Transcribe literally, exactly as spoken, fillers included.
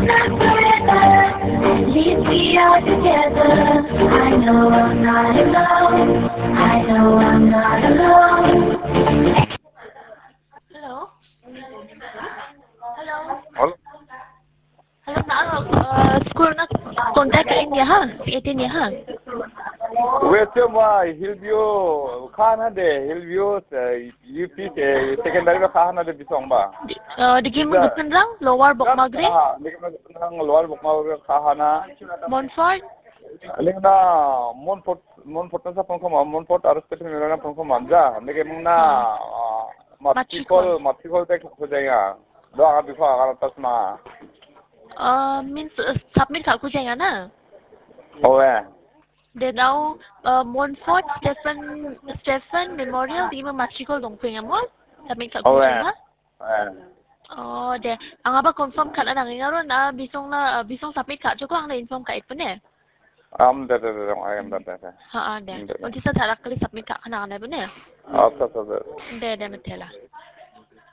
Leave we are together. I know I'm not alone. I know I'm not alone. Hello? Hello? Hello? Hello, na uh, school na contact kain niya ha? eighteen niya ha? Wait ma Hillview khana de Hillview U P se secondary ba khana de bisong ba? Uh, di mo gusto lang? Lower Bokmagre? Ha, di mo nang lower Bokmagre khana. Montfort? Aling na Montfort Montfort na sa pangkoma Montfort aros pe ni na pangkoma ja. Nige mong na matricol matricol tek ho jaya. Do aga bifo aga tasma. Uh, means uh, submit ka ko siya na? Owe. Then now, uh, Montfort Stephen Stephen Memorial di mo matricol dong kuya mo? Submit ka ko siya na? Oh, de. Ang aba confirm ka na nang ngaron na bisong na uh, bisong submit ka. Joko ang na-inform ka ito ne? Am da da da I am da da. Ha, de. Unti sa tarak kali submit ka kana na ba ne? Ah, sa sa. De de metela.